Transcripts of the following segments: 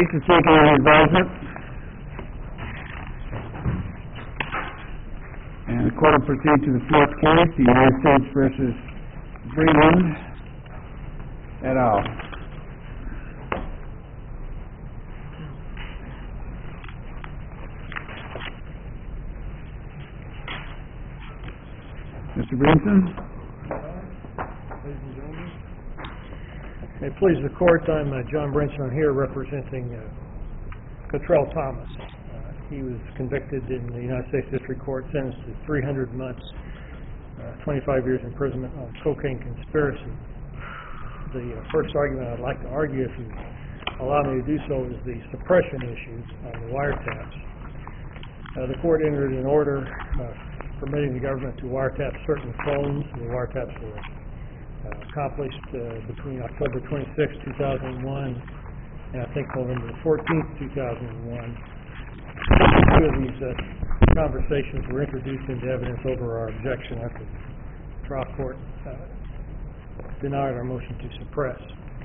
case is taken under advisement. And the court will proceed to the fourth case, the United States versus Breland et al. Mr. Brinson. Ladies and gentlemen, may it please the court, I'm John Brinson. I'm here representing Cottrell Thomas. He was convicted in the United States District Court, sentenced to 300 months, 25 years imprisonment on cocaine conspiracy. The first argument I'd like to argue, if you allow me to do so, is the suppression issue on the wiretaps. The court entered an order permitting the government to wiretap certain phones. The wiretaps were accomplished between October 26, 2001 and I think November 14, 2001. Two of these conversations were introduced into evidence over our objection after the trial court denied our motion to suppress.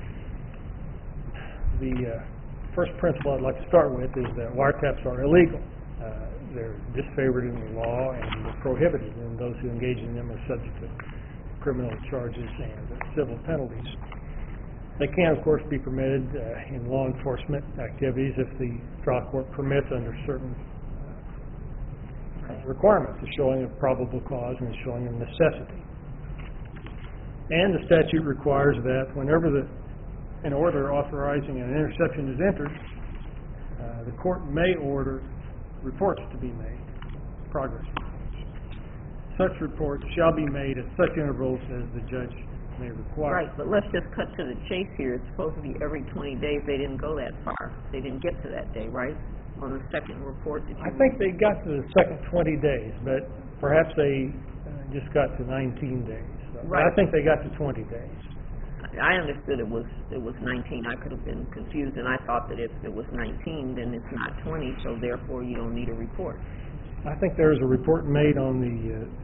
The first principle I'd like to start with is that wiretaps are illegal. They're disfavored in the law and they're prohibited, and those who engage in them are subject to criminal charges and civil penalties. They can, of course, be permitted in law enforcement activities if the trial court permits under certain requirements, the showing of probable cause and the showing of necessity. And the statute requires that whenever an order authorizing an interception is entered, the court may order reports to be made, progress reports. Such reports shall be made at such intervals as the judge may require. Right, but let's just cut to the chase here. It's supposed to be every 20 days. They didn't go that far. They didn't get to that day, right? On the second report that you... I think they got to the second 20 days, but perhaps they just got to 19 days. So right. I think they got to 20 days. I understood it was 19. I could have been confused, and I thought that if it was 19, then it's not 20, so therefore you don't need a report. I think there was a report made on the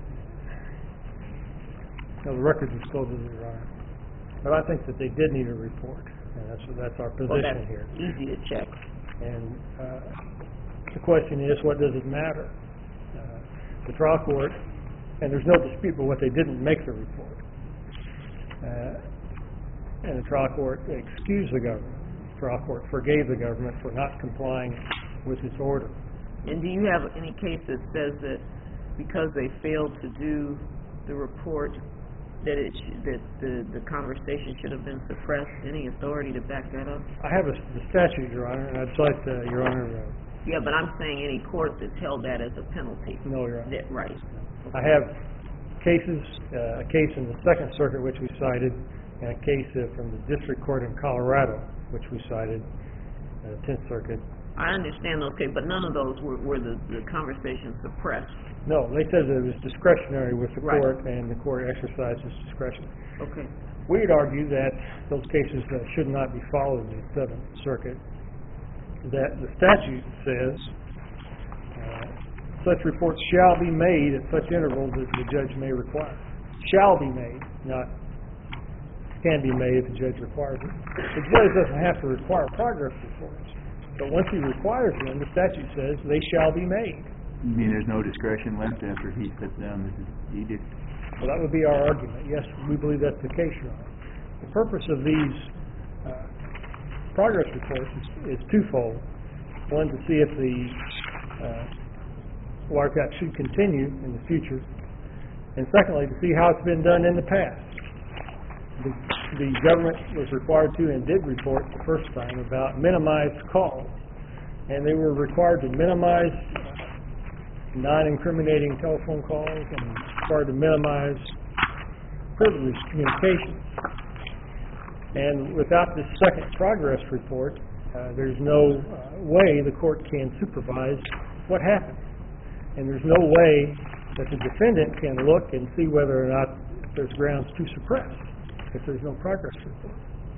records disclosure, Your Honor. But I think that they did need a report, and that's our position here. Easy to check. And the question is, what does it matter? The trial court, and there's no dispute about what they didn't make the report. And the trial court excused the government. The trial court forgave the government for not complying with its order. And do you have any case that says that because they failed to do the report, that the conversation should have been suppressed? Any authority to back that up? I have the statute, Your Honor, and I'd like Your Honor... yeah, but I'm saying any court that's held that as a penalty. No, Your Honor. Right. I have cases, a case in the Second Circuit, which we cited, and a case from the District Court in Colorado, which we cited, 10th Circuit. I understand those cases, but none of those were the conversation suppressed. No, they said that it was discretionary with the right. court, and the court exercised its discretion. Okay. We'd argue that those cases should not be followed in the Seventh Circuit, that the statute says such reports shall be made at such intervals as the judge may require. Shall be made, not can be made if the judge requires it. The judge doesn't have to require progress reports, but once he requires them, the statute says they shall be made. You mean there's no discretion left after he sets down this edict? Well, that would be our argument. Yes, we believe that's the case, Your Honor. The purpose of these progress reports is twofold. One, to see if the wiretap should continue in the future, and secondly, to see how it's been done in the past. The government was required to and did report the first time about minimized calls, and they were required to minimize non-incriminating telephone calls and required to minimize privileged communications. And without this second progress report, there's no way the court can supervise what happened. And there's no way that the defendant can look and see whether or not there's grounds to suppress if there's no progress report.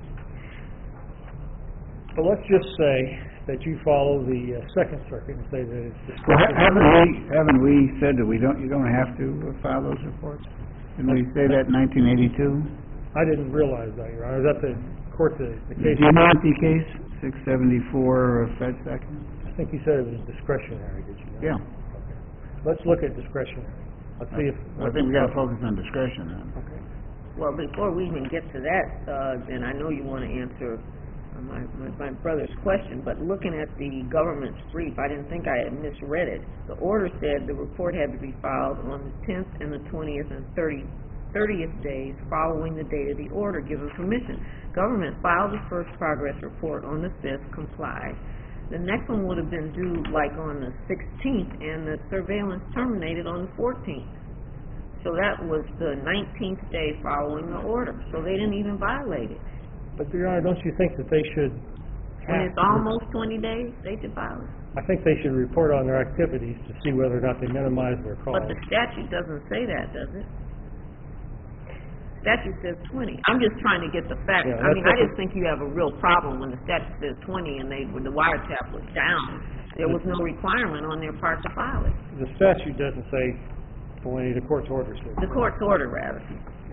So let's just say that you follow the Second Circuit and say that it's discretionary. Haven't we said that you don't have to file those reports? Didn't we say that in 1982? I didn't realize that, Your Honor. Is that the court, the Do case, you know the case, 674 Fed Second? I think you said it was discretionary, did you know? Yeah. Okay. Let's look at discretionary. Let's see if... I think we gotta focus on discretion then. Okay. Well, before we even get to that, and I know you want to answer my brother's question, but looking at the government's brief, I didn't think I had misread it. The order said the report had to be filed on the 10th and the 20th and 30th days following the date of the order given permission. Government filed the first progress report on the 5th, complied. The next one would have been due like on the 16th, and the surveillance terminated on the 14th. So that was the 19th day following the order, so they didn't even violate it. But, Your Honor, don't you think that they should When it's almost 20 days, they should violate it. I think they should report on their activities to see whether or not they minimize their But costs. the statute doesn't say that, does it? Statute says 20. I'm just trying to get the facts. Yeah, I mean, I that's just think you have a real problem when the statute says 20 and when the wiretap was down. There was no requirement on their part to file it. The statute doesn't say 20, the court's order says. The court's order, rather.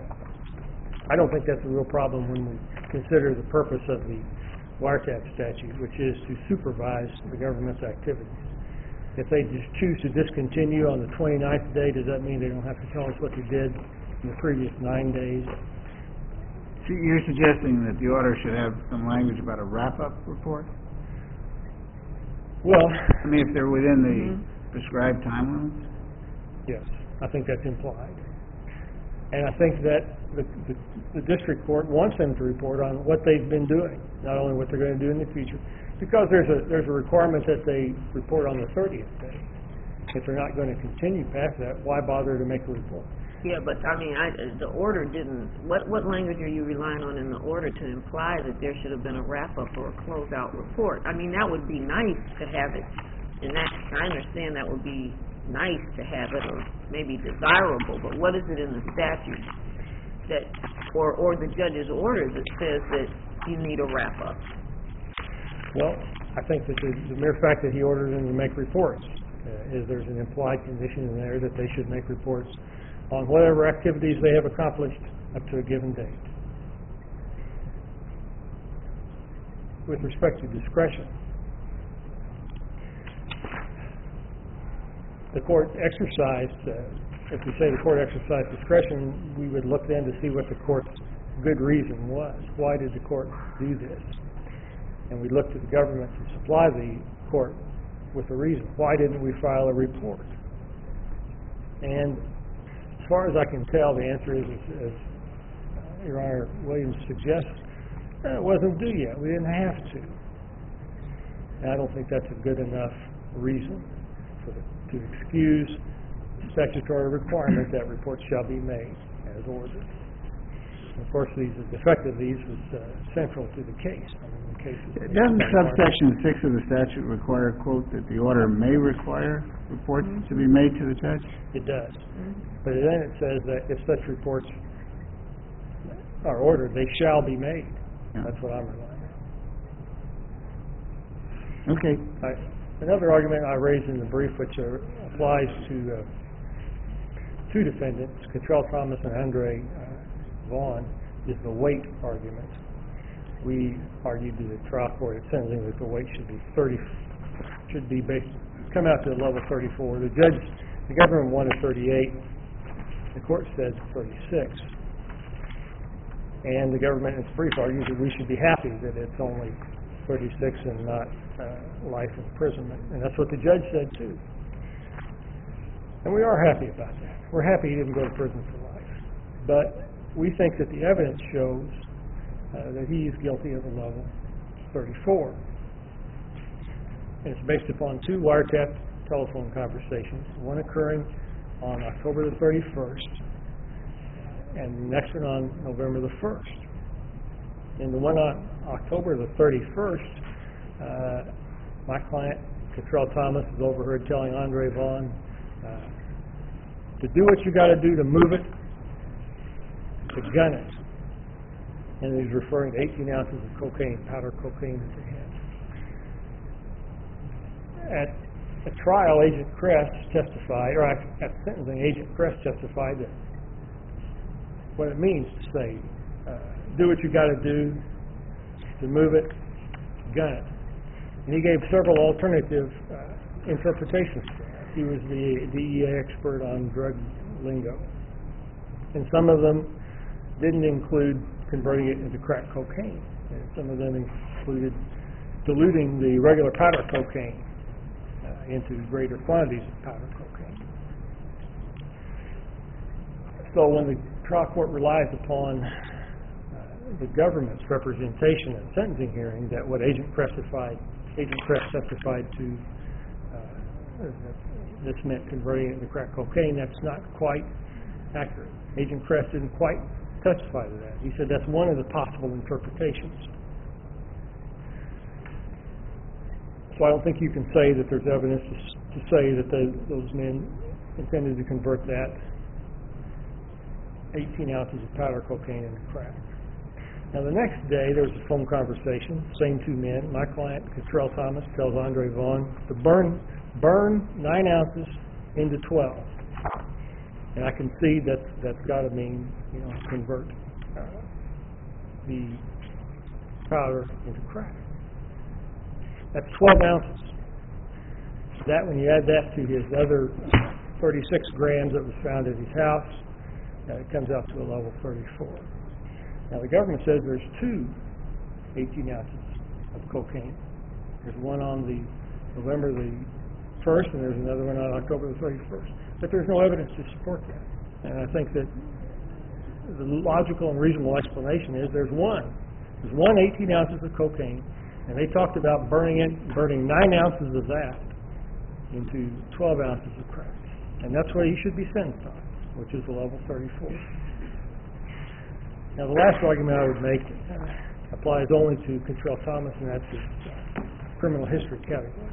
I don't think that's a real problem when we consider the purpose of the wiretap statute, which is to supervise the government's activities. If they just choose to discontinue on the 29th day, does that mean they don't have to tell us what they did in the previous 9 days? So you're suggesting that the order should have some language about a wrap-up report? Well, I mean, if they're within the prescribed time limits? yes, I think that's implied. And I think that the district court wants them to report on what they've been doing, not only what they're going to do in the future, because there's a requirement that they report on the 30th day. If they're not going to continue past that, why bother to make a report? Yeah, but, I mean, the order didn't... What language are you relying on in the order to imply that there should have been a wrap-up or a closeout report? I mean, that would be nice to have it, and I understand that would be nice to have it, or maybe desirable, but what is it in the statute that, or the judge's order that says that you need a wrap-up? Well, I think that the mere fact that he ordered them to make reports is there's an implied condition in there that they should make reports on whatever activities they have accomplished up to a given date. With respect to discretion, the court exercised, if we say the court exercised discretion, we would look then to see what the court's good reason was. Why did the court do this? And we looked at the government to supply the court with a reason. Why didn't we file a report? And as far as I can tell, the answer is, as Your Honor Williams suggests, it wasn't due yet. We didn't have to. And I don't think that's a good enough reason to excuse the statutory requirement that reports shall be made as ordered. And of course, the effect of these was central to the case. I mean, the case Doesn't subsection 6 of the statute require, quote, that the order may require reports to be made to the judge? It does. But then it says that if such reports are ordered, they shall be made. Yeah. That's what I'm relying on. Okay. Another argument I raised in the brief, which applies to two defendants, Cottrell Thomas and Andre Vaughn, is the weight argument. We argued to the trial court at sentencing that the weight should be come out to a level 34. The government wanted 38. The court said 36. And the government in its brief argues that we should be happy that it's only 36 and not life imprisonment. And that's what the judge said, too. And we are happy about that. We're happy he didn't go to prison for life. But we think that the evidence shows that he is guilty of a level 34. And it's based upon two wiretap telephone conversations, one occurring on October the 31st and the next one on November the 1st. In the one on October the 31st, my client, Cottrell Thomas, is overheard telling Andre Vaughn to do what you got to do to move it, to gun it. And he's referring to 18 ounces of cocaine, powder cocaine that they had. At a trial, Agent Kress testified, or at sentencing, Agent Kress testified that what it means to say, do what you got to do to move it, gun it. And he gave several alternative interpretations to that. He was the DEA expert on drug lingo. And some of them didn't include converting it into crack cocaine. And some of them included diluting the regular powder cocaine into greater quantities of powder cocaine. So when the trial court relies upon the government's representation at the sentencing hearing that what Agent Kress testified to this meant converting it into crack cocaine, that's not quite accurate. Agent Kress didn't quite testify to that. He said that's one of the possible interpretations. So I don't think you can say that there's evidence to say that those men intended to convert that 18 ounces of powder cocaine into crack. Now the next day there was a phone conversation, same two men. My client, Cottrell Thomas, tells Andre Vaughn to burn 9 ounces into 12. And I can see that's got to mean, convert the powder into crack. That's 12 ounces. That, when you add that to his other 36 grams that was found at his house, it comes out to a level 34. Now the government says there's 2 18 ounces of cocaine. There's one on the November the 1st, and there's another one on October the 31st. But there's no evidence to support that. And I think that the logical and reasonable explanation is there's one 18 ounces of cocaine, and they talked about burning 9 ounces of that into 12 ounces of crack. And that's what he should be sentenced on, which is a level 34. Now the last argument I would make applies only to Cottrell Thomas, and that's his criminal history category.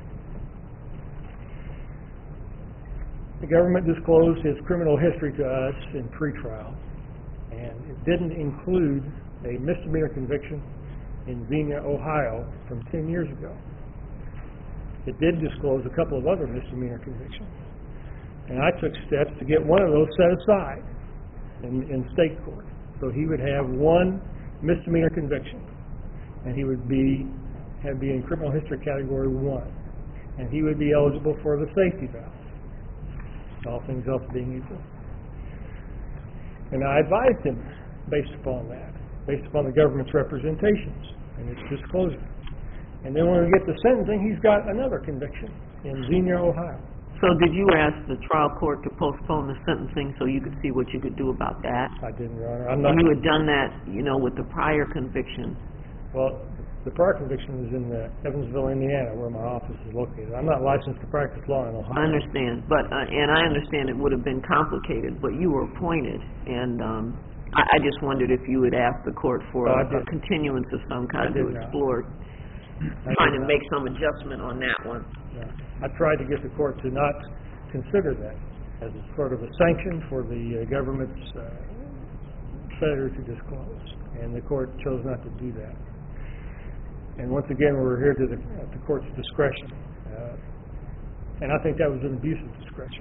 The government disclosed his criminal history to us in pretrial, and it didn't include a misdemeanor conviction in Xenia, Ohio from 10 years ago. It did disclose a couple of other misdemeanor convictions, and I took steps to get one of those set aside in state court. So he would have one misdemeanor conviction, and he would be in criminal history category 1, and he would be eligible for the safety valve, all things else being equal. And I advised him based upon that, based upon the government's representations and its disclosure. And then when we get to sentencing, he's got another conviction in Xenia, Ohio. So did you ask the trial court to postpone the sentencing so you could see what you could do about that? I didn't, Your Honor. And you had done that, with the prior conviction. Well, the prior conviction was in Evansville, Indiana, where my office is located. I'm not licensed to practice law in Ohio. I understand, but and I understand it would have been complicated, but you were appointed, and I just wondered if you had asked the court for a continuance of some kind to explore, trying to make some adjustment on that one. Yeah. I tried to get the court to not consider that as a sort of a sanction for the government's failure to disclose, and the court chose not to do that. And once again, we're here at the court's discretion, and I think that was an abuse of discretion.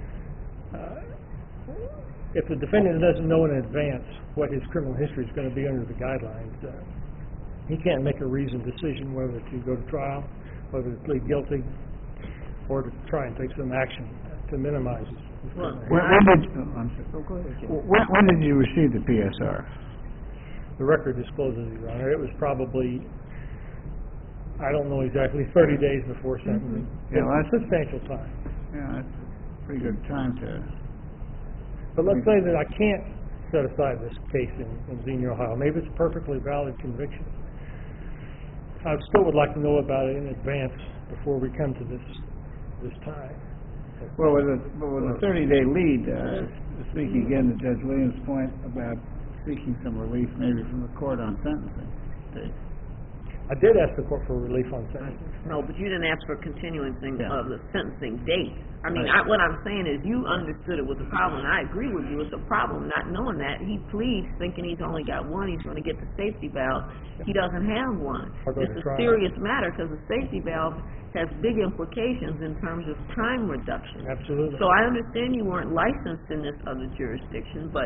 If the defendant doesn't know in advance what his criminal history is going to be under the guidelines, he can't make a reasoned decision whether to go to trial, whether to plead guilty, or to try and take some action to minimize his criminal history. When did you receive the PSR? The record discloses it, Your Honor. It was probably, I don't know exactly, 30 days before sentencing. Yeah, well, that's substantial time. Yeah, that's a pretty good time to... But let's say that I can't set aside this case in Xenia, Ohio. Maybe it's a perfectly valid conviction. I still would like to know about it in advance before we come to this time. Well, with a 30-day lead, speaking again to Judge Williams' point about seeking some relief maybe from the court on sentencing. I did ask the court for relief on sentencing. No, but you didn't ask for continuancing of the sentencing date. I mean, what I'm saying is you understood it was a problem, and I agree with you. It's a problem not knowing that. He pleads thinking he's only got one. He's going to get the safety valve. He doesn't have one. It's a serious matter because the safety valve has big implications in terms of time reduction. Absolutely. So I understand you weren't licensed in this other jurisdiction, but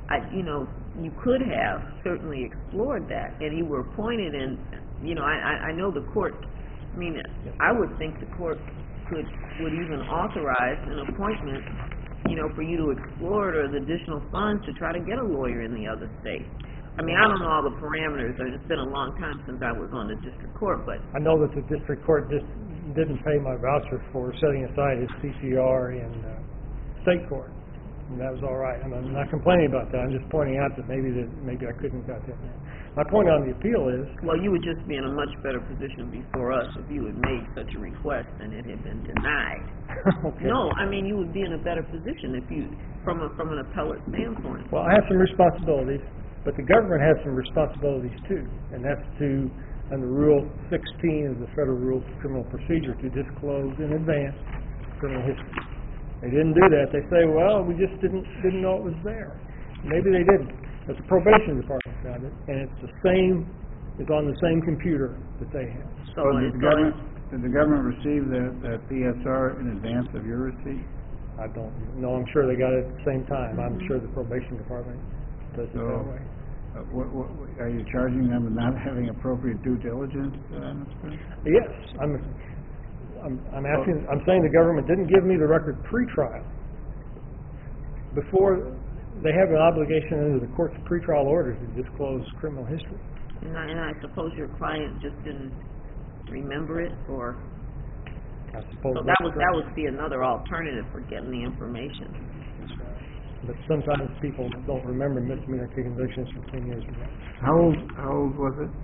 you could have certainly explored that, and you were appointed, and, I know the court, I would think the court would even authorize an appointment, for you to explore it, or the additional funds to try to get a lawyer in the other state. I don't know all the parameters. It's been a long time since I was on the district court, but... I know that the district court didn't pay my voucher for setting aside his CCR in state court, and that was all right. I'm not complaining about that. I'm just pointing out that maybe I couldn't have got that. My point on the appeal is... Well, you would just be in a much better position before us if you had made such a request and it had been denied. Okay. No, you would be in a better position if you, from an appellate standpoint. Well, I have some responsibilities, but the government has some responsibilities too, and that's under Rule 16 of the Federal Rules of Criminal Procedure, to disclose in advance criminal history. They didn't do that. They say, well, we just didn't know it was there. Maybe they didn't. But the probation department found it, and it's on the same computer that they have. So did the government receive that PSR in advance of your receipt? I don't know. I'm sure they got it at the same time. I'm sure the probation department does it that way. Are you charging them with not having appropriate due diligence, Mr. Prince? Yes. I'm saying the government didn't give me the record pre-trial. Before, they have an obligation under the court's pre-trial orders to disclose criminal history. And I suppose your client just didn't remember it, or... I suppose so that would be another alternative for getting the information. But sometimes people don't remember misdemeanor convictions from 10 years ago. How old was it?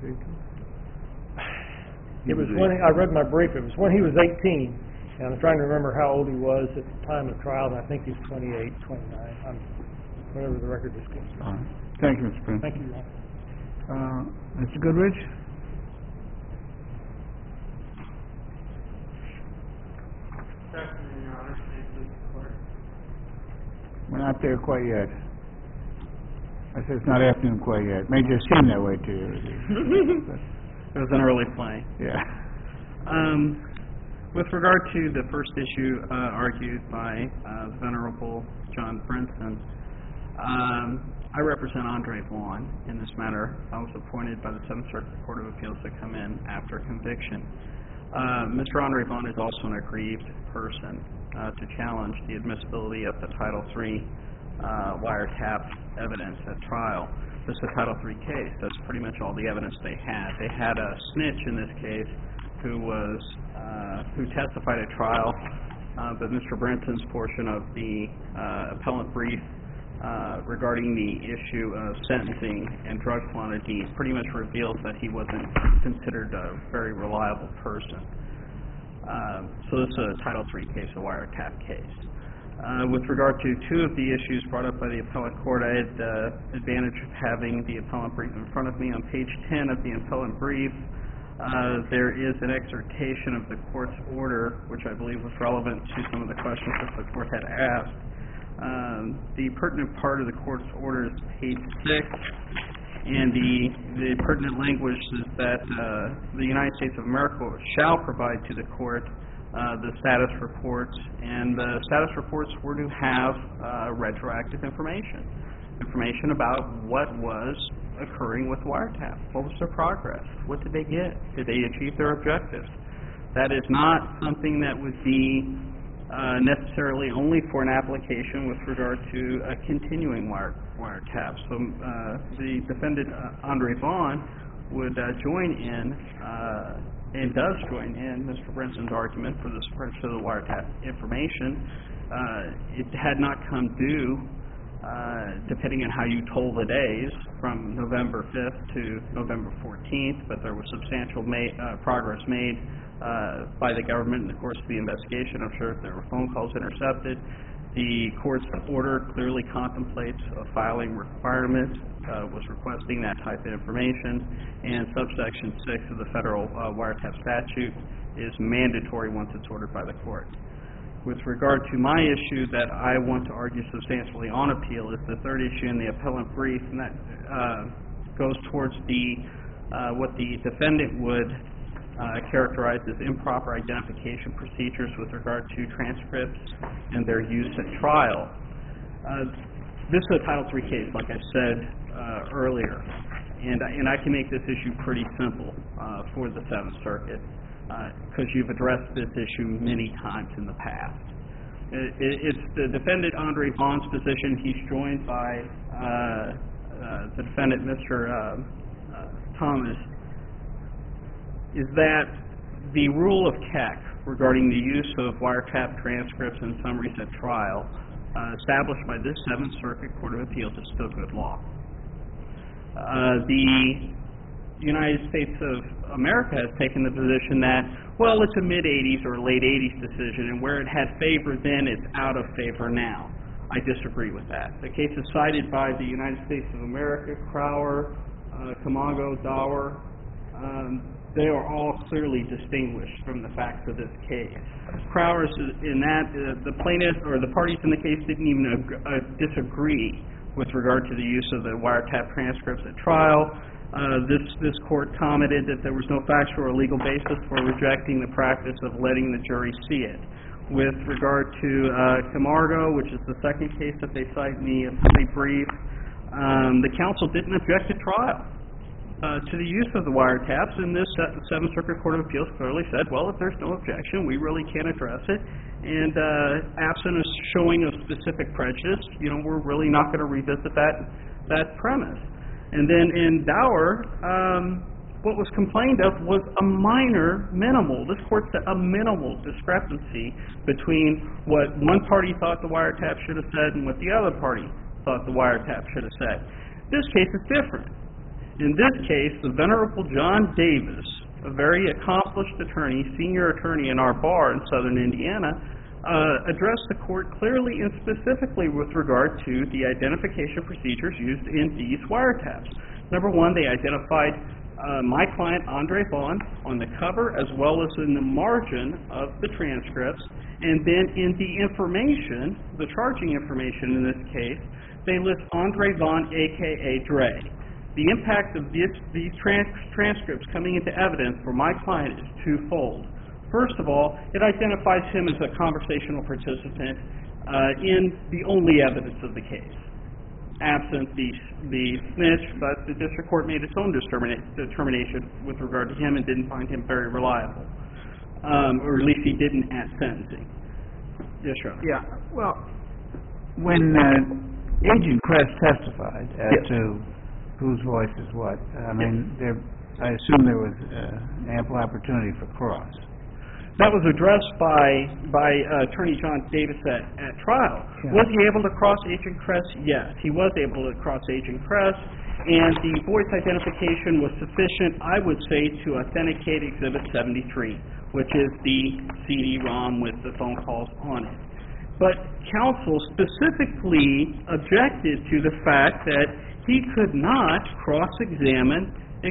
It was when I read my brief. It was when he was 18. And I'm trying to remember how old he was at the time of trial, and I think he's 28, 29, whatever the record is. Thank you, Mr. Prince. Thank you, Your Honor. Mr. Goodrich? Good afternoon, Your Honor. Thank you, Court. We're not there quite yet. I said it's not afternoon quite yet. It may just seem that way to you. It was an early play. Yeah. With regard to the first issue argued by the Venerable John Brinson, I represent Andre Vaughn in this matter. I was appointed by the Seventh Circuit Court of Appeals to come in after conviction. Mr. Andre Vaughn is also an aggrieved person to challenge the admissibility of the Title III wiretap evidence at trial. This is a Title III case. That's pretty much all the evidence they had. They had a snitch in this case who testified at trial, but Mr. Brinson's portion of the appellant brief regarding the issue of sentencing and drug quantity pretty much reveals that he wasn't considered a very reliable person. So this is a Title III case, a wiretap case. With regard to two of the issues brought up by the appellate court, I had the advantage of having the appellant brief in front of me. On page 10 of the appellant brief, there is an exhortation of the court's order, which I believe was relevant to some of the questions that the court had asked. The pertinent part of the court's order is page 6, and the pertinent language is that the United States of America shall provide to the court the status reports, and the status reports were to have retroactive information about what was occurring with wiretap. What was their progress? What did they get? Did they achieve their objectives? That is not something that would be necessarily only for an application with regard to a continuing wiretap. So the defendant, Andre Vaughn, would join in and does join in Mr. Brinson's argument for the suppression of the wiretap information. It had not come due, depending on how you toll the days, from November 5th to November 14th, but there was substantial progress made by the government in the course of the investigation. I'm sure there were phone calls intercepted. The court's order clearly contemplates a filing requirement, was requesting that type of information, and subsection 6 of the federal wiretap statute is mandatory once it's ordered by the court. With regard to my issue that I want to argue substantially on appeal is the third issue in the appellant brief, and that goes towards what the defendant would characterize as improper identification procedures with regard to transcripts and their use at trial. this is a Title III case, like I said earlier, and I can make this issue pretty simple for the Seventh Circuit because you've addressed this issue many times in the past. It's the defendant Andre Vaughn's position. He's joined by the defendant, Mr. Thomas, is that the rule of Keck regarding the use of wiretap transcripts and summaries at trial established by this Seventh Circuit Court of Appeals is still good law. The United States of America has taken the position that, well, it's a mid-'80s or late '80s decision, and where it had favor then, it's out of favor now. I disagree with that. The cases cited by the United States of America, Crowder, Camargo, Dower, they are all clearly distinguished from the facts of this case. Crowder, in that, the plaintiff or the parties in the case didn't even disagree with regard to the use of the wiretap transcripts at trial. This court commented that there was no factual or legal basis for rejecting the practice of letting the jury see it. With regard to Camargo, which is the second case that they cite in the assembly brief, the counsel didn't object at trial to the use of the wiretaps, and this Seventh Circuit Court of Appeals clearly said, well, if there's no objection, we really can't address it, and absent a showing of specific prejudice, we're really not going to revisit that premise. And then in Dower, what was complained of was a minor, minimal, this court said a minimal discrepancy between what one party thought the wiretap should have said and what the other party thought the wiretap should have said. This case is different. In this case, the Venerable John Davis, a very accomplished attorney, senior attorney in our bar in southern Indiana, addressed the court clearly and specifically with regard to the identification procedures used in these wiretaps. Number one, they identified my client, Andre Vaughn, on the cover as well as in the margin of the transcripts, and then in the information, the charging information in this case, they list Andre Vaughn, a.k.a. Dre. The impact of these transcripts coming into evidence for my client is twofold. First of all, it identifies him as a conversational participant in the only evidence of the case, absent the snitch, but the district court made its own determination with regard to him and didn't find him very reliable, or at least he didn't at sentencing. Yes, Your Honor. Yeah, well, when Agent Kress testified as to whose voice is what, I mean, I assume there was ample opportunity for cross. That was addressed by Attorney John Davis at trial. Yeah. Was he able to cross Agent Kress? Yes, he was able to cross Agent Kress, and the voice identification was sufficient, I would say, to authenticate Exhibit 73, which is the CD-ROM with the phone calls on it. But counsel specifically objected to the fact that he could not cross-examine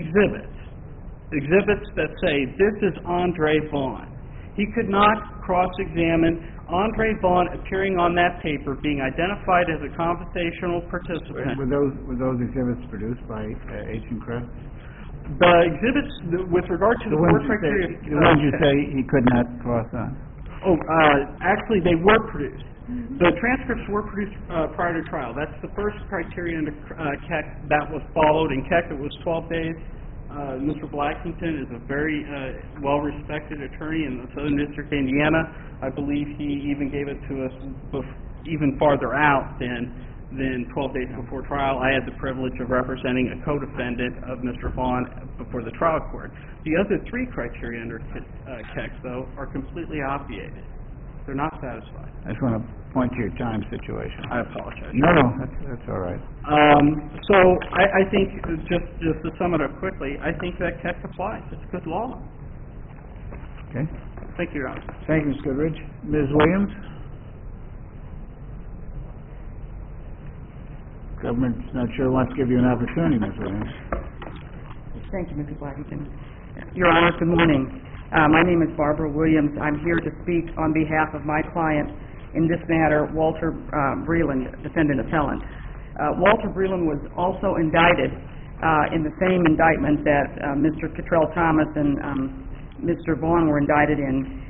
exhibits that say, this is Andre Vaughn. He could not cross-examine Andre Vaughn appearing on that paper, being identified as a conversational participant. Were those exhibits produced by Agent Kress? The exhibits, with regard to the four criteria... The ones you say he could not cross on? Actually, they were produced. The transcripts were produced prior to trial. That's the first criterion under Keck that was followed. In Keck, it was 12 days. Mr. Blackington is a very well-respected attorney in the Southern District of Indiana. I believe he even gave it to us even farther out than 12 days before trial. I had the privilege of representing a co-defendant of Mr. Vaughn before the trial court. The other three criteria under Keck, though, are completely obviated. They're not satisfied. I just want to point to your time situation. I apologize. No, that's all right. So I think, just to sum it up quickly, I think that Keck applies. It's good law. Okay. Thank you, Your Honor. Thank you, Ms. Goodrich. Ms. Williams? Government's not sure wants to give you an opportunity, Ms. Williams. Thank you, Mr. Blackington. Your Honor, good morning. My name is Barbara Williams. I'm here to speak on behalf of my client in this matter, Walter Breland, defendant appellant. Walter Breland was also indicted in the same indictment that Mr. Cottrell Thomas and Mr. Vaughn were indicted in,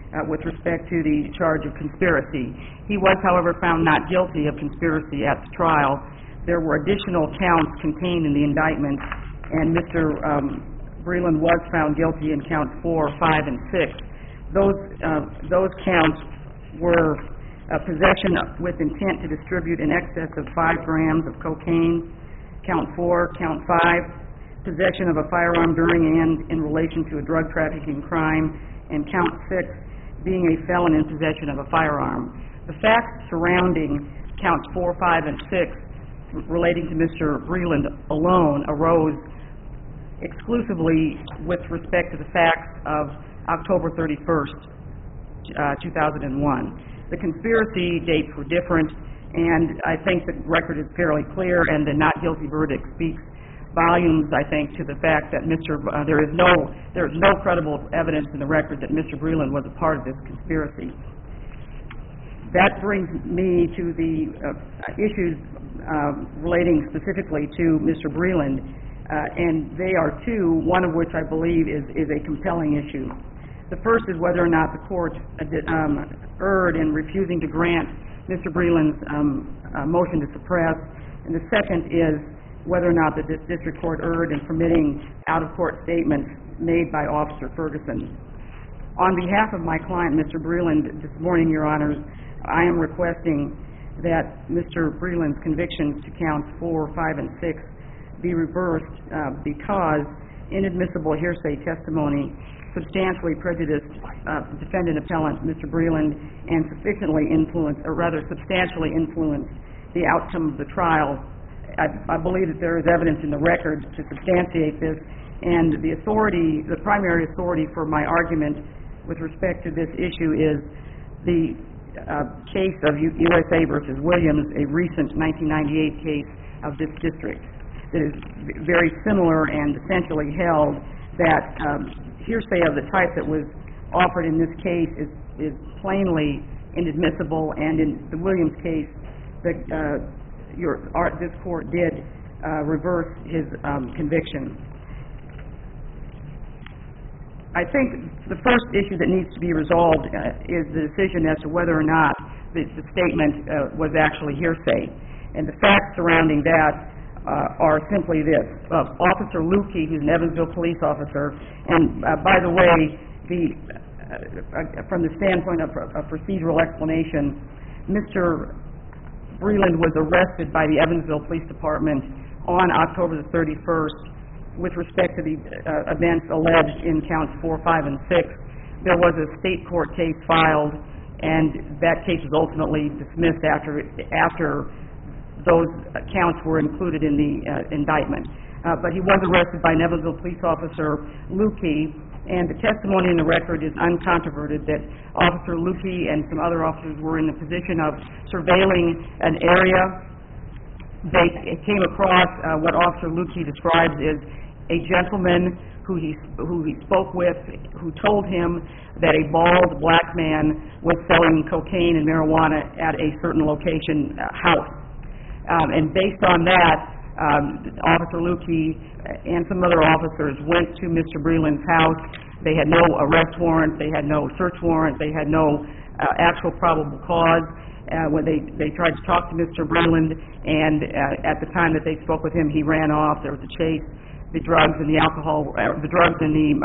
with respect to the charge of conspiracy. He was, however, found not guilty of conspiracy at the trial. There were additional counts contained in the indictment, and Mr. Breland was found guilty in counts 4, 5, and 6. Those counts were possession with intent to distribute in excess of 5 grams of cocaine, count 4, count 5, possession of a firearm during and in relation to a drug trafficking crime, and count 6, being a felon in possession of a firearm. The facts surrounding counts 4, 5, and 6 relating to Mr. Breland alone arose exclusively with respect to the facts of October 31st, 2001. The conspiracy dates were different, and I think the record is fairly clear, and the not guilty verdict speaks volumes, I think, to the fact that there is no credible evidence in the record that Mr. Breland was a part of this conspiracy. That brings me to the issues relating specifically to Mr. Breland, and they are two, one of which I believe is a compelling issue. The first is whether or not the court erred in refusing to grant Mr. Breland's motion to suppress, and the second is whether or not the district court erred in permitting out-of-court statements made by Officer Ferguson. On behalf of my client, Mr. Breland, this morning, Your Honors, I am requesting that Mr. Breland's convictions to counts 4, 5, and 6 be reversed because inadmissible hearsay testimony substantially prejudiced defendant appellant Mr. Breland and substantially influenced the outcome of the trial. I believe that there is evidence in the record to substantiate this, and the primary authority for my argument with respect to this issue is the case of USA versus Williams, a recent 1998 case of this district that is very similar and essentially held that hearsay of the type that was offered in this case is plainly inadmissible, and in the Williams case, this court did reverse his conviction. I think the first issue that needs to be resolved is the decision as to whether or not the statement was actually hearsay. And the facts surrounding that are simply this. Officer Lukey, who's an Evansville police officer, and by the way, from the standpoint of procedural explanation, Mr. Breland was arrested by the Evansville Police Department on October the 31st with respect to the events alleged in counts 4, 5, and 6. There was a state court case filed, and that case was ultimately dismissed after those counts were included in the indictment. But he was arrested by an Evansville police officer, Lukey, and the testimony in the record is uncontroverted that Officer Lukey and some other officers were in the position of surveilling an area. They came across what Officer Lukey describes as a gentleman who he spoke with, who told him that a bald black man was selling cocaine and marijuana at a certain location house. And based on that, Officer Lukey and some other officers went to Mr. Breland's house. They had no arrest warrant, they had no search warrant, they had no actual probable cause. When they tried to talk to Mr. Breland, and at the time that they spoke with him, he ran off. There was a chase. The drugs and the alcohol, the drugs and the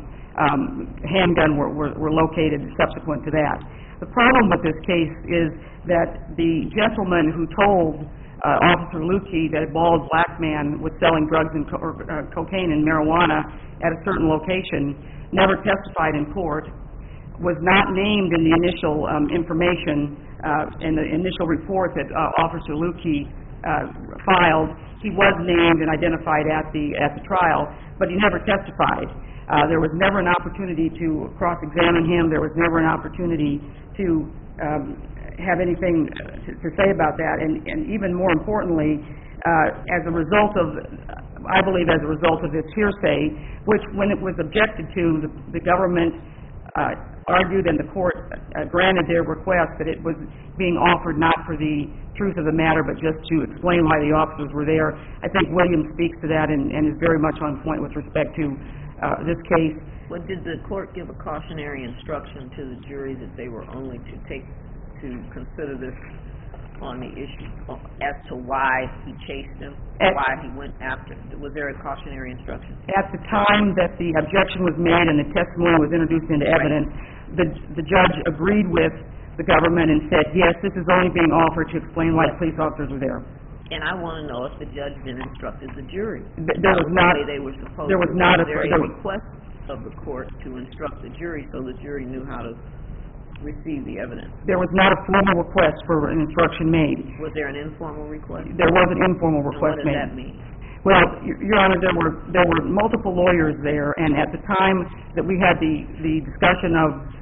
handgun were located subsequent to that. The problem with this case is that the gentleman who told Officer Lukey that a bald black man was selling drugs and cocaine and marijuana at a certain location never testified in court, was not named in the initial information in the initial report that Officer Lukey filed. He was named and identified at the trial, but he never testified. There was never an opportunity to cross-examine him. There was never an opportunity to have anything to say about that. And even more importantly, as a result of, I believe as a result of this hearsay, which when it was objected to, the government argued and the court granted their request that it was being offered not for the truth of the matter, but just to explain why the officers were there. I think Williams speaks to that and is very much on point with respect to This case, Well, did the court give a cautionary instruction to the jury that they were only to consider this on the issue as to why he chased him, why he went after? Was there a cautionary instruction? at the time that the objection was made and the testimony was introduced into evidence, the judge agreed with the government and said, yes, this is only being offered to explain why the police officers were there. And I want to know if the judge then instructed the jury. There was not. The way they were supposed There was to. not a. Was there There a was, request of the court to instruct the jury so the jury knew how to receive the evidence? there was not a formal request for an instruction made. Was there an informal request? There was an informal And request what does made. that mean? Well, Your Honor, there were multiple lawyers there, and at the time that we had the discussion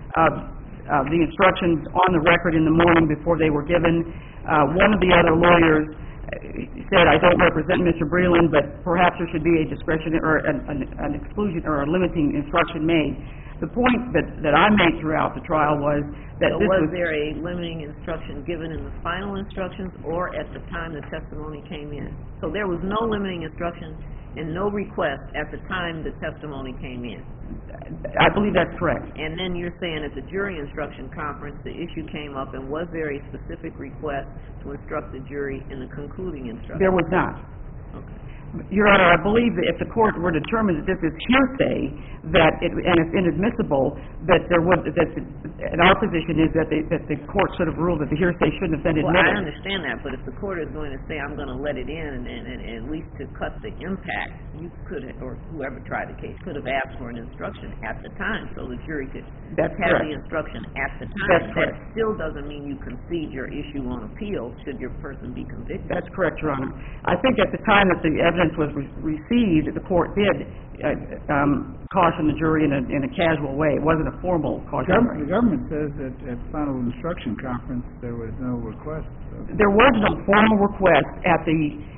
of the instructions on the record in the morning before they were given, one of the other lawyers said, I don't represent Mr. Breland, but perhaps there should be a discretion or an exclusion or a limiting instruction made. The point that I made throughout the trial was that So this was was... there a limiting instruction given in the final instructions or at the time the testimony came in? So there was no limiting instruction and no request at the time the testimony came in. I believe that's correct. And then you're saying at the jury instruction conference, the issue came up, and was there a specific request to instruct the jury in the concluding instruction? There was not. Okay. Your Honor, I believe that if the court were determined that this is hearsay, and it's inadmissible, that there would, and our position is that the court should have ruled that the hearsay shouldn't have been admitted. Well, I understand that, but if the court is going to say, I'm going to let it in, and at least to cut the impact, you could, or whoever tried the case, could have asked for an instruction at the time, so the jury could That's have correct. the instruction at the time. That's correct. That still doesn't mean you concede your issue on appeal should your person be convicted. That's correct, Your Honor. I think at the time that the evidence was received, the court did caution the jury in a casual way. It wasn't a formal caution. The government says that at final instruction conference, there was no request. There was no formal request at the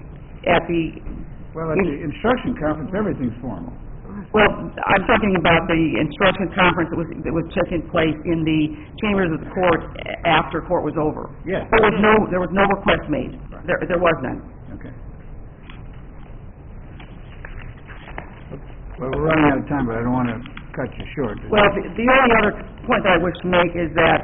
Well, at the instruction conference, everything's formal. Well, I'm talking about the instruction conference that was taking place in the chambers of the court after court was over. Yes. There was no request made. There was none. Okay. Well, we're running out of time, but I don't want to cut you short. Well, the only other point that I wish to make is that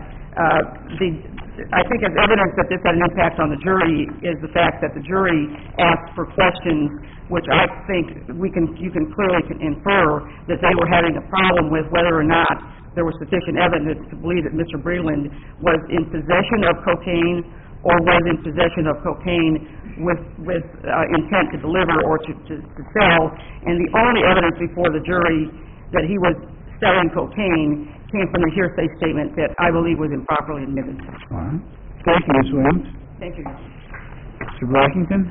I think as evidence that this had an impact on the jury is the fact that the jury asked for questions which I think you can clearly infer that they were having a problem with whether or not there was sufficient evidence to believe that Mr. Breland was in possession of cocaine or was in possession of cocaine with intent to deliver or to sell, and the only evidence before the jury that he was selling cocaine came from the hearsay statement that I believe was improperly admitted. All right. Thank you, Ms. Williams. Thank you. Mr. Blackington?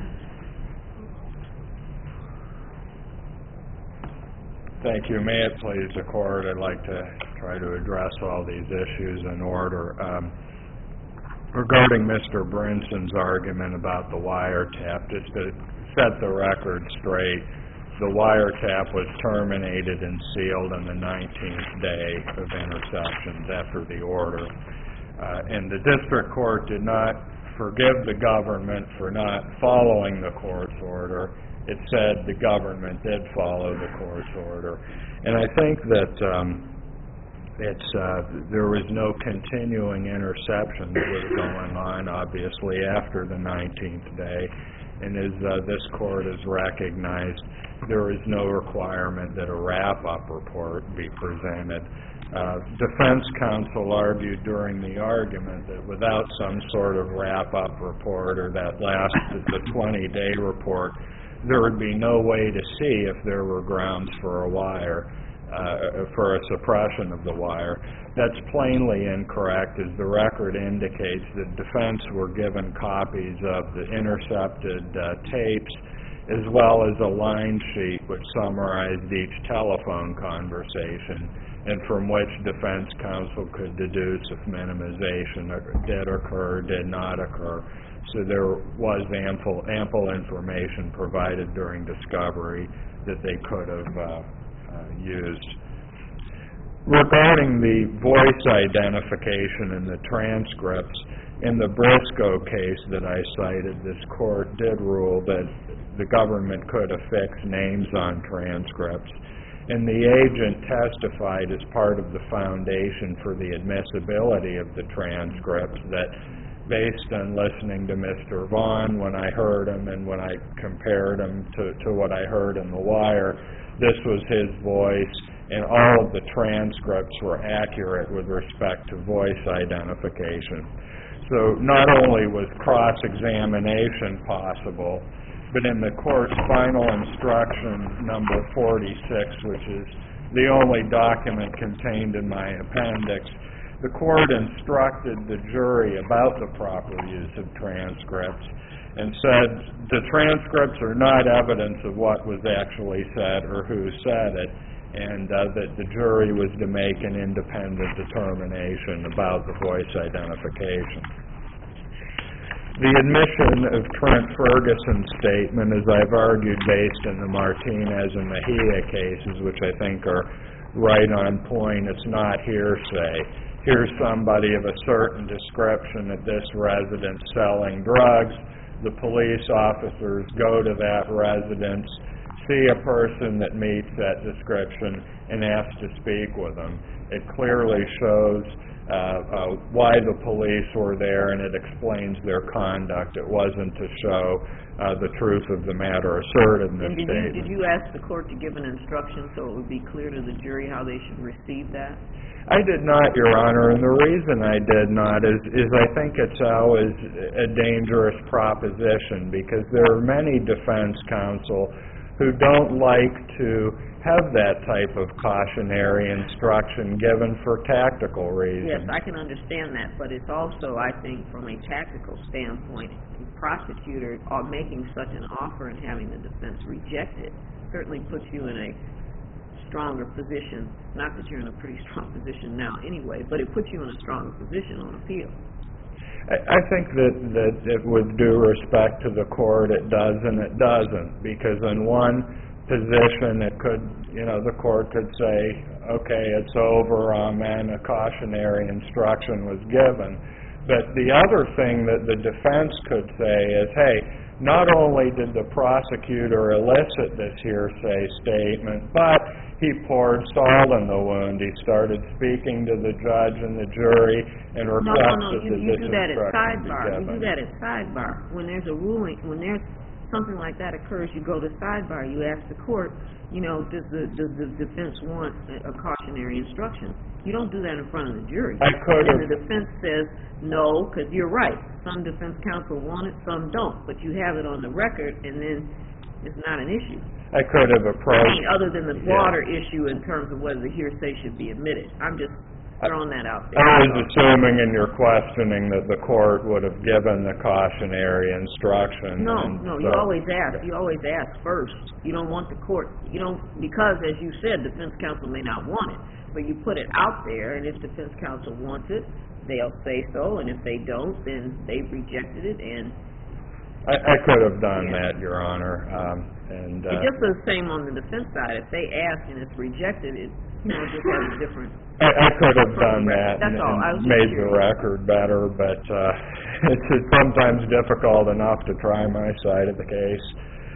Thank you. May it please the Court, I'd like to try to address all these issues in order. Regarding Mr. Brinson's argument about the wiretap, just to set the record straight, the wiretap was terminated and sealed on the 19th day of interceptions after the order. And the district court did not forgive the government for not following the court's order. It said the government did follow the court's order. And I think that there was no continuing interception that was going on, obviously, after the 19th day. And as this court has recognized, there is no requirement that a wrap-up report be presented. Defense counsel argued during the argument that without some sort of wrap-up report or that last, the 20-day report, there would be no way to see if there were grounds for a wire, for a suppression of the wire. That's plainly incorrect, as the record indicates that defense were given copies of the intercepted tapes as well as a line sheet which summarized each telephone conversation and from which defense counsel could deduce if minimization did occur or did not occur. So there was ample information provided during discovery that they could have used. Regarding the voice identification in the transcripts, in the Briscoe case that I cited, this court did rule that the government could affix names on transcripts. And the agent testified as part of the foundation for the admissibility of the transcripts that based on listening to Mr. Vaughn when I heard him and when I compared him to what I heard in the wire, this was his voice, and all of the transcripts were accurate with respect to voice identification. So not only was cross-examination possible, but in the court's final instruction, number 46, which is the only document contained in my appendix, the court instructed the jury about the proper use of transcripts and said the transcripts are not evidence of what was actually said or who said it, and that the jury was to make an independent determination about the voice identification. The admission of Trent Ferguson's statement, as I've argued, based in the Martinez and Mejia cases, which I think are right on point, it's not hearsay. Here's somebody of a certain description at this residence selling drugs. The police officers go to that residence, see a person that meets that description, and ask to speak with them. It clearly shows why the police were there, and it explains their conduct. It wasn't to show the truth of the matter asserted in this statement. Did you ask the court to give an instruction so it would be clear to the jury how they should receive that? I did not, Your Honor, and the reason I did not is I think it's always a dangerous proposition because there are many defense counsel who don't like to have that type of cautionary instruction given for tactical reasons. Yes, I can understand that, but it's also, I think, from a tactical standpoint, the prosecutor making such an offer and having the defense reject it certainly puts you in a stronger position. Not that you're in a pretty strong position now anyway, but it puts you in a stronger position on appeal. I think that with due respect to the court, it does and it doesn't, because in one position it could, the court could say, okay, it's over, amen, a cautionary instruction was given. But the other thing that the defense could say is, hey, not only did the prosecutor elicit this hearsay statement, but he poured salt in the wound. He started speaking to the judge and the jury and requested that this instruction be given. You do that at sidebar. When there's a ruling, when there's something like that occurs, you go to sidebar. You ask the court, does the defense want a cautionary instruction? You don't do that in front of the jury. And the defense says no, because you're right. Some defense counsel want it, some don't. But you have it on the record, and then it's not an issue. I could have approached... other than the broader issue in terms of whether the hearsay should be admitted. I'm just throwing that out there. I was assuming in your questioning that the court would have given the cautionary instruction. No, you always ask. You always ask first. You don't want the court, because as you said, defense counsel may not want it, but you put it out there, and if defense counsel wants it, they'll say so, and if they don't, then they've rejected it, and... I could have done that, Your Honor. It's just the same on the defense side. If they ask and it's rejected, it just has a different... I could have done that and made the record better, but it's sometimes difficult enough to try my side of the case.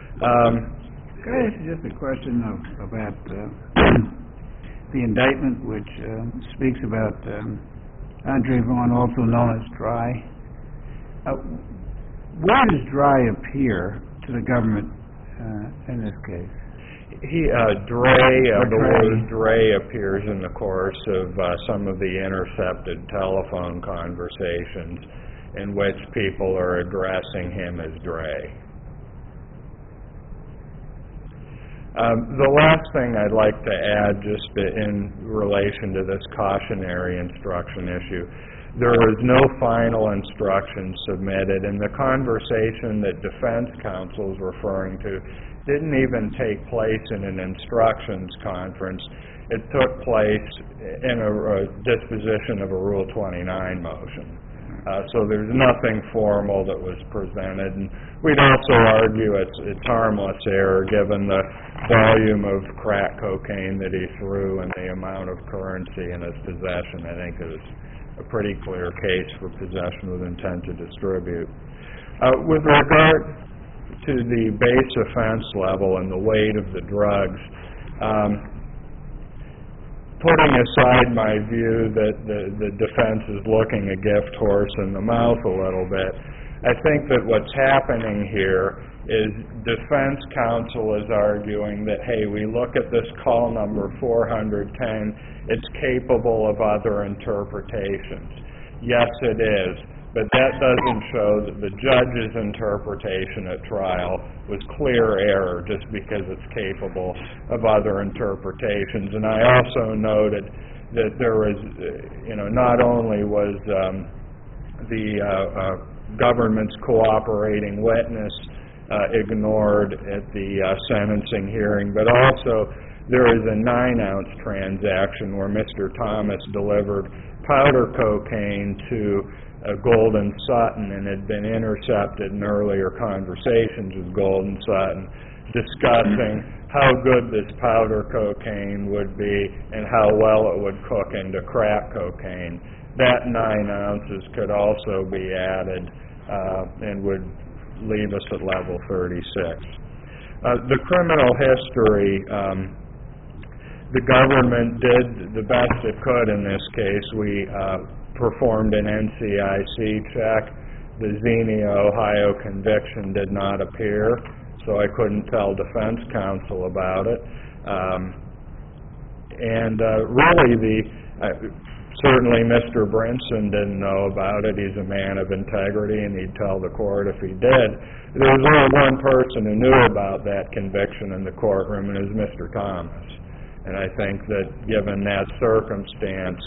Can I ask you just a question about the indictment, which speaks about Andre Vaughn, also known as Dry. Where does Dry appear to the government in this case? The word Dre appears in the course of some of the intercepted telephone conversations in which people are addressing him as Dre. The last thing I'd like to add, just in relation to this cautionary instruction issue, there was no final instruction submitted, and the conversation that defense counsel is referring to didn't even take place in an instructions conference. It took place in a disposition of a Rule 29 motion. So there's nothing formal that was presented. And we'd also argue it's harmless error given the volume of crack cocaine that he threw and the amount of currency in his possession. I think it was a pretty clear case for possession with intent to distribute. With regard to the base offense level and the weight of the drugs, putting aside my view that the defense is looking a gift horse in the mouth a little bit, I think that what's happening here is defense counsel is arguing that, hey, we look at this call number 410, it's capable of other interpretations. Yes, it is, but that doesn't show that the judge's interpretation at trial was clear error just because it's capable of other interpretations. And I also noted that there was, not only was the government's cooperating witness ignored at the sentencing hearing, but also there is a 9-ounce transaction where Mr. Thomas delivered powder cocaine to Golden Sutton and had been intercepted in earlier conversations with Golden Sutton discussing how good this powder cocaine would be and how well it would cook into crack cocaine. That 9 ounces could also be added and would leave us at level 36. The criminal history, the government did the best it could in this case. We performed an NCIC check. The Xenia, Ohio conviction did not appear, so I couldn't tell defense counsel about it. Certainly Mr. Brinson didn't know about it. He's a man of integrity, and he'd tell the court if he did. There was only one person who knew about that conviction in the courtroom, and it was Mr. Thomas. And I think that given that circumstance,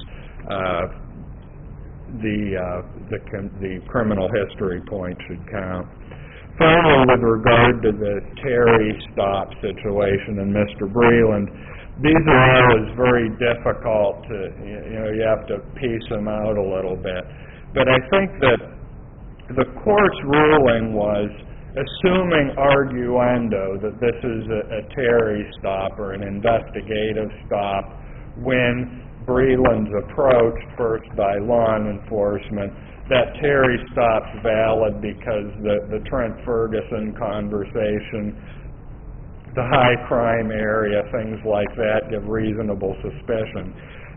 the criminal history point should count. Finally, with regard to the Terry stop situation and Mr. Breland, these are always very difficult to, you have to piece them out a little bit. But I think that the court's ruling was, assuming arguendo that this is a Terry stop or an investigative stop, when Breland's approached first by law enforcement, that Terry stop's valid because the Trent Ferguson conversation, the high crime area, things like that give reasonable suspicion.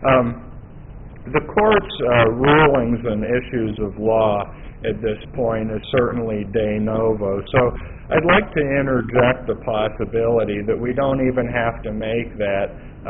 The court's rulings and issues of law at this point is certainly de novo. So I'd like to interject the possibility that we don't even have to make that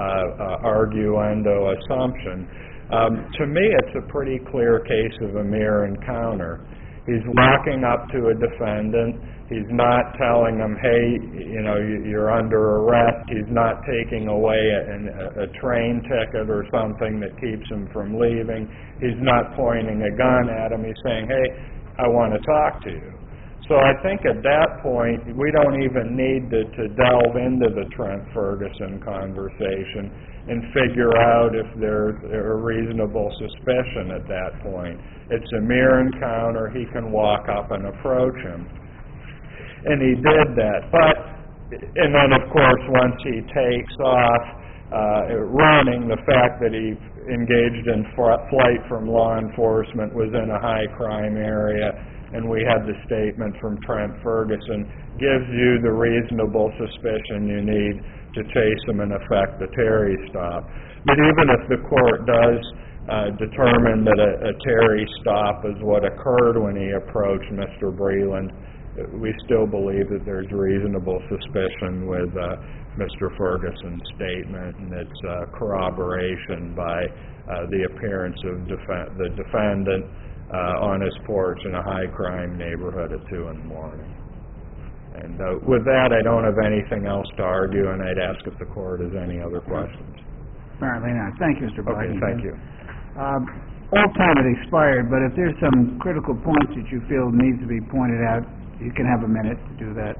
arguendo assumption. To me, it's a pretty clear case of a mere encounter. He's walking up to a defendant. He's not telling him, hey, you're under arrest. He's not taking away a train ticket or something that keeps him from leaving. He's not pointing a gun at him. He's saying, hey, I want to talk to you. So I think at that point, we don't even need to delve into the Trent Ferguson conversation and figure out if there's a reasonable suspicion at that point. It's a mere encounter. He can walk up and approach him. And he did that. And then, of course, once he takes off running, the fact that he engaged in flight from law enforcement was in a high crime area, and we had the statement from Trent Ferguson, gives you the reasonable suspicion you need to chase him and effect the Terry stop. But even if the court does determine that a Terry stop is what occurred when he approached Mr. Breland, we still believe that there's reasonable suspicion with Mr. Ferguson's statement and its corroboration by the appearance of the defendant on his porch in a high crime neighborhood at 2 in the morning. And with that, I don't have anything else to argue, and I'd ask if the court has any other questions. Apparently not. Thank you, Mr. Blackington. Okay, thank you. All time has expired, but if there's some critical points that you feel needs to be pointed out, you can have a minute to do that.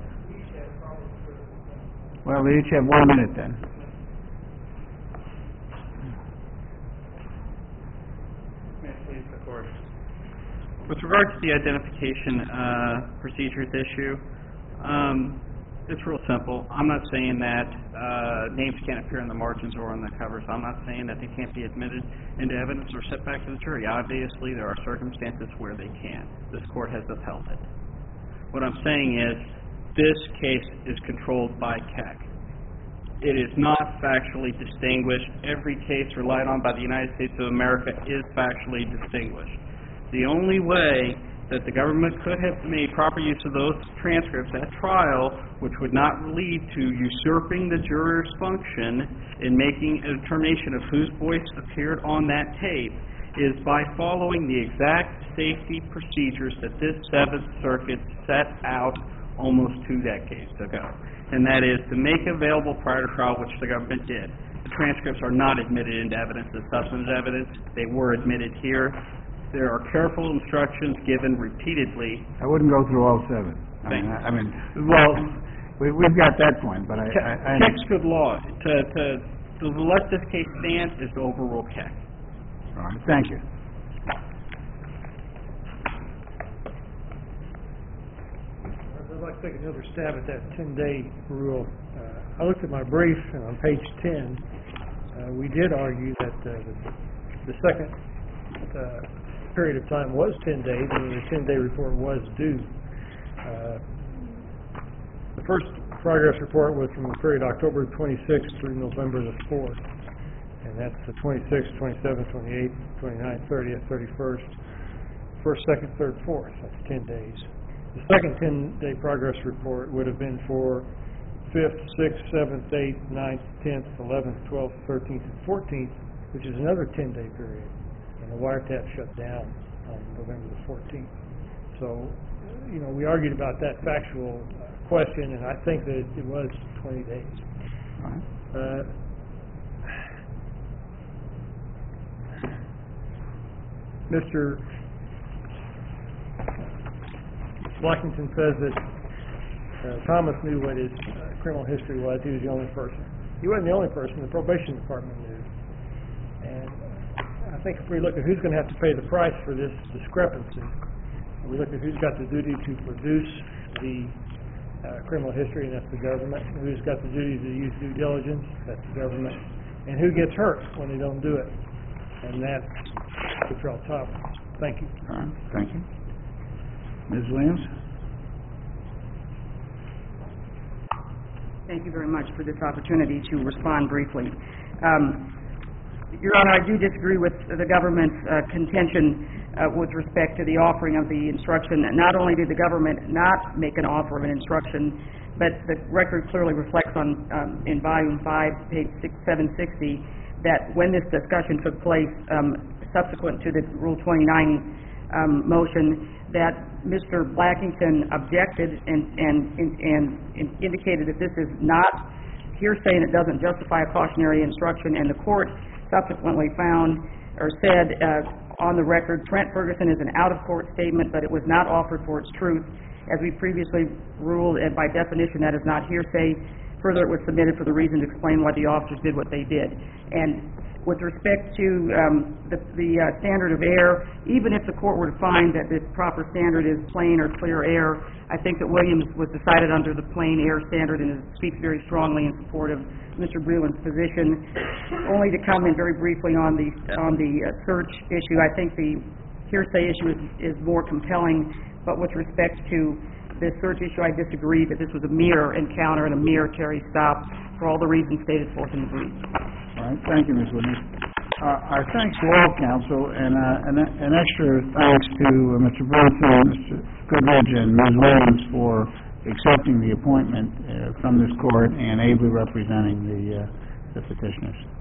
Well, we each have 1 minute then. May it please the court. With regard to the identification procedures issue, it's real simple. I'm not saying that names can't appear in the margins or on the covers. I'm not saying that they can't be admitted into evidence or sent back to the jury. Obviously, there are circumstances where they can. This court has upheld it. What I'm saying is this case is controlled by Keck. It is not factually distinguished. Every case relied on by the United States of America is factually distinguished. The only way that the government could have made proper use of those transcripts at trial, which would not lead to usurping the juror's function in making a determination of whose voice appeared on that tape, is by following the exact safety procedures that this Seventh Circuit set out almost 2 decades ago. And that is to make available prior to trial, which the government did. The transcripts are not admitted into evidence as substantive evidence. They were admitted here. There are careful instructions given repeatedly. I wouldn't go through all 7. Well, we've got that point, but I Keck's good law. To let this case stand is to overrule Keck. All right, thank you. I'd like to take another stab at that 10-day rule. I looked at my brief, and on page 10, we did argue that the second period of time was 10 days, and the 10-day report was due. The first progress report was from the period October 26th through November the 4th, and that's the 26th, 27th, 28th, 29th, 30th, 31st, 1st, 2nd, 3rd, 4th. That's 10 days. The second 10-day progress report would have been for 5th, 6th, 7th, 8th, 9th, 10th, 11th, 12th, 13th, and 14th, which is another 10-day period. And the wiretap shut down on November the 14th. So, we argued about that factual question, and I think that it was 20 days. All right. Mr. Blackington says that Thomas knew what his criminal history was. He was the only person. He wasn't the only person. The probation department knew. And I think if we look at who's going to have to pay the price for this discrepancy, we look at who's got the duty to produce the criminal history, and that's the government. Who's got the duty to use due diligence, that's the government. And who gets hurt when they don't do it, and that's Cottrell Thomas. Thank you. All right, thank you. Ms. Williams? Thank you very much for this opportunity to respond briefly. Your Honor, I do disagree with the government's contention with respect to the offering of the instruction. Not only did the government not make an offer of an instruction, but the record clearly reflects in Volume 5, page 760, that when this discussion took place subsequent to the Rule 29 motion, that Mr. Blackington objected and indicated that this is not hearsay and it doesn't justify a cautionary instruction, and the court subsequently found or said on the record, Trent Ferguson is an out-of-court statement, but it was not offered for its truth. As we previously ruled, and by definition that is not hearsay. Further, it was submitted for the reason to explain why the officers did what they did. And with respect to the standard of error, even if the court were to find that the proper standard is plain or clear error, I think that Williams was decided under the plain error standard and it speaks very strongly in support of Mr. Breland's position. Only to comment very briefly on the search issue, I think the hearsay issue is more compelling, but with respect to the search issue, I disagree that this was a mere encounter and a mere Terry stop for all the reasons stated forth in the brief. All right, thank you, Ms. Williams. Our thanks to all counsel, and an extra thanks to Mr. Bronson, Mr. Goodridge, and Ms. Williams for accepting the appointment from this court and ably representing the petitioners.